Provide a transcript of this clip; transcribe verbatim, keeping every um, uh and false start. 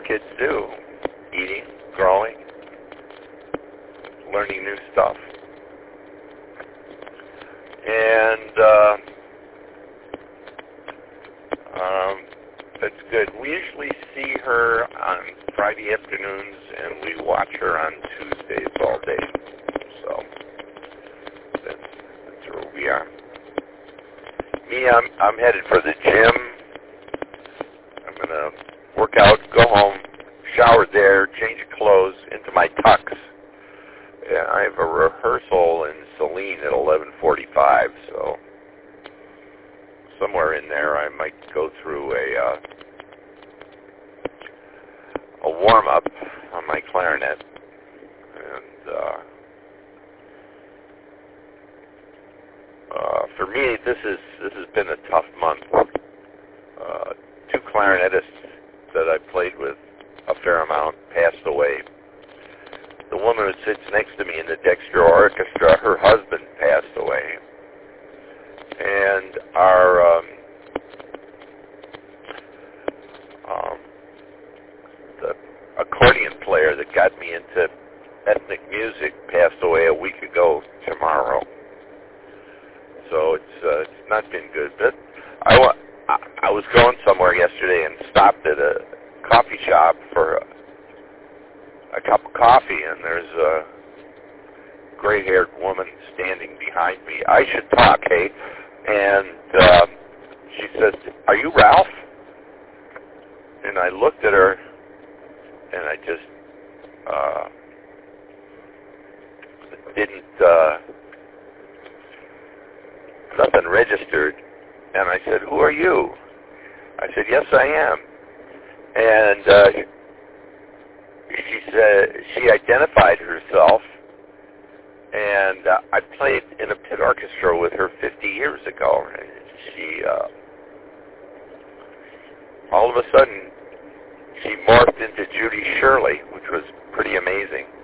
kids do. Eating, growing, learning new stuff. And uh, um, that's good. We usually see her on Friday afternoons, and we watch her on Tuesdays all day. So that's, that's where we are. Me, I'm, I'm headed for the gym. I'm going to work out, go home, shower there, change of clothes, into my tux. And I have a rehearsal in Saline at eleven forty-five, so somewhere in there I might go through a uh, a warm-up on my clarinet. And uh, uh, for me, this is this has been a tough month. Uh, two clarinetists that I played with a fair amount passed away. The woman who sits next to me in the Dexter Orchestra, her husband passed away. And our um, um, the accordion player that got me into ethnic music passed away a week ago tomorrow. So it's uh, it's not been good. But I, wa- I, I was going somewhere yesterday and stopped at a coffee shop for a, a cup of coffee, and there's a gray-haired woman standing behind me. I should talk, hey? And uh, she says, "Are you Ralph?" And I looked at her, and I just uh, didn't, uh, nothing registered. And I said, "Who are you?" I said, "Yes, I am." And uh, she said, she identified herself, and uh, I played in a pit orchestra with her fifty years ago. And she, uh, all of a sudden, she morphed into Judy Shirley, which was pretty amazing.